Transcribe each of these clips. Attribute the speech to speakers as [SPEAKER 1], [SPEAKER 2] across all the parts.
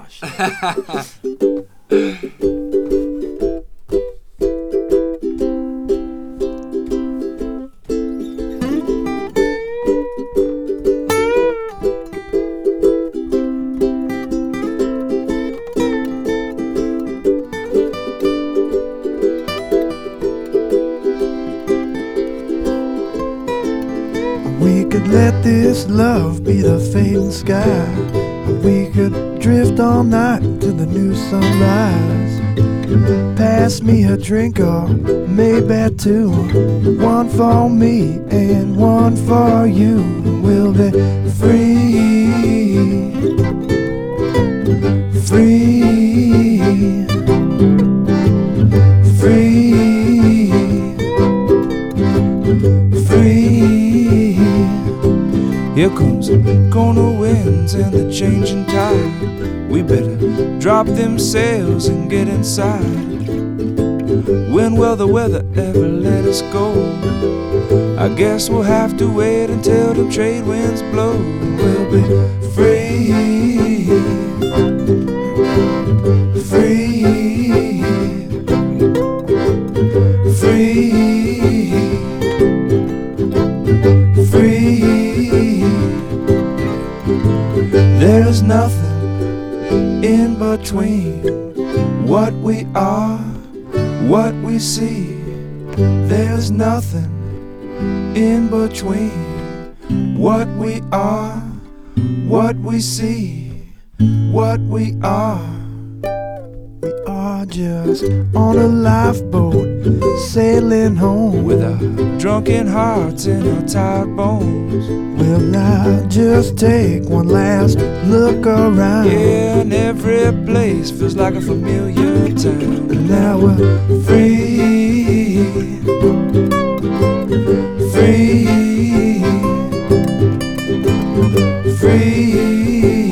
[SPEAKER 1] shit.
[SPEAKER 2] We could let this love be the fading sky. We could drift all night to the new sunrise. Pass me a drink or maybe two. One for me and one for you. We'll be free. Free. Free. Free.
[SPEAKER 3] Here comes the corner winds and the changing tide. We better drop them sails and get inside. When will the weather ever let us go? I guess we'll have to wait until the trade winds blow.
[SPEAKER 2] We'll be free. Free. Free. Free. There's nothing in between what we are, what we see. There's nothing in between what we are, what we see, what we are. We are just on a lifeboat sailing home
[SPEAKER 3] With our drunken hearts and our tired bones.
[SPEAKER 2] Well, now just take one last look around.
[SPEAKER 3] Yeah, and every place feels like a familiar town.
[SPEAKER 2] And now we're free. Free. Free.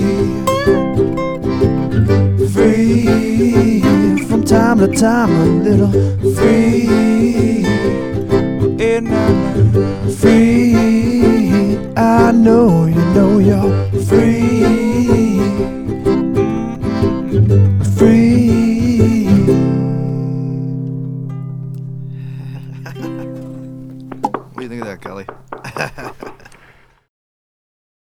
[SPEAKER 2] Free. From time to time a little free. Free. I know you know you're free. Free.
[SPEAKER 1] What do you think of that, Kelly?